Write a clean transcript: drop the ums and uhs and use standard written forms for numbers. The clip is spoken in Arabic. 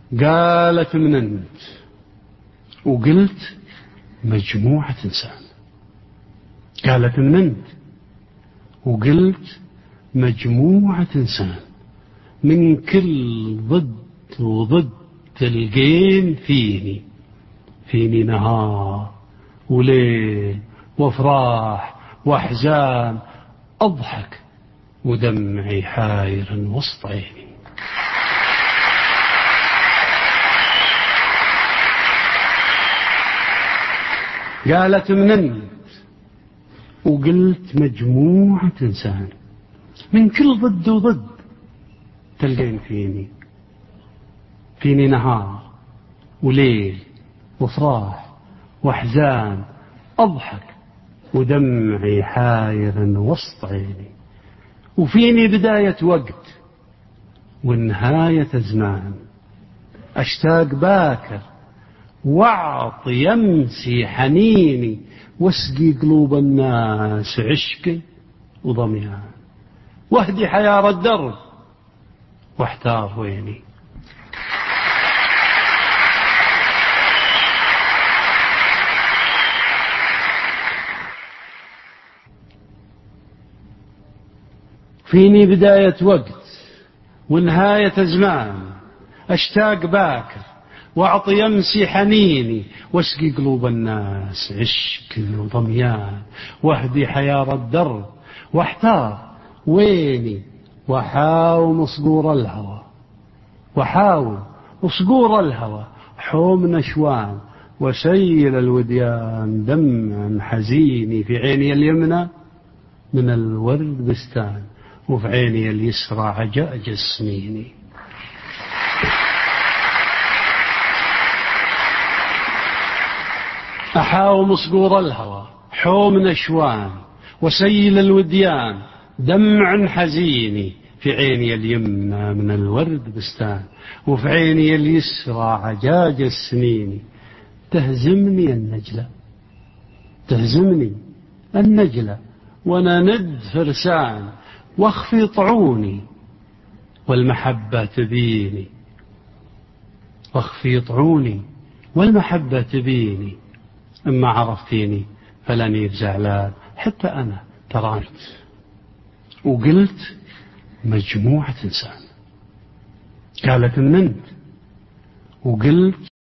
قالت من أنت؟ وقلت مجموعة إنسان. قالت من أنت؟ وقلت مجموعة إنسان. من كل ضد وضد تلقين فيني نهار وليل وافراح واحزان، اضحك ودمعي حاير وسط عيني. قالت من انت؟ وقلت مجموعة انسان. من كل ضد وضد تلقين فيني نهار وليل وافراح واحزان، اضحك ودمعي حاير وسط عيني. وفيني بداية وقت ونهاية زمان، اشتاق باكر واعطي يمسي حنيني، واسقي قلوب الناس عشق وضميان، واهدي حيار الدرب واحتار ويني. فيني بداية وقت ونهاية زمان، اشتاق باكر واعطي يمسي حنيني، واسقي قلوب الناس عشق وضميان، واهدي حيار الدرب واحتار ويني. وحاوم صقور الهوى حوم نشوان، وسيل الوديان دمع حزيني. في عيني اليمنى من الورد بستان، وفي عيني اليسرى عجاج السنين. أحاوم صقور الهوى حوم نشوان، وسيل الوديان دمع حزيني. في عيني اليمنى من الورد بستان، وفي عيني اليسرى عجاج السنين. تهزمني النجلة وانا ند فرسان، واخفي طعوني والمحبة تبيني. اما عرفتيني فلاني بزعلان، حتى انا ترانت وقلت مجموعة انسان. قالت من انت؟ وقلت